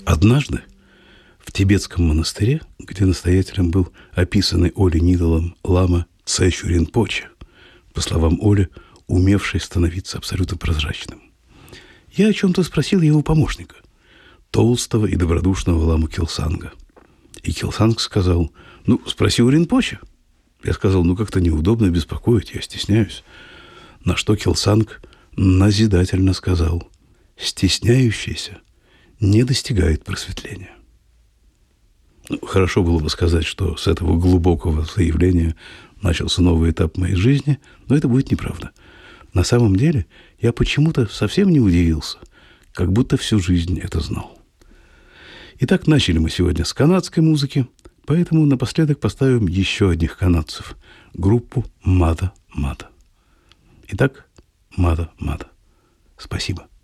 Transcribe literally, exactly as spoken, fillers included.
Однажды в тибетском монастыре, где настоятелем был описанный Олей Нидолом лама Цэчу Ринпоче, по словам Оли, умевший становиться абсолютно прозрачным, я о чем-то спросил его помощника, толстого и добродушного ламу Килсанга. И Килсанг сказал: ну, спроси у Ринпоче. Я сказал: ну, как-то неудобно беспокоить, я стесняюсь. На что Килсанг назидательно сказал: стесняющийся не достигает просветления. Ну, хорошо было бы сказать, что с этого глубокого заявления начался новый этап моей жизни, но это будет неправда. На самом деле я почему-то совсем не удивился, как будто всю жизнь это знал. Итак, начали мы сегодня с канадской музыки, поэтому напоследок поставим еще одних канадцев, группу Мата Мата. Итак, Мата Мата. Спасибо.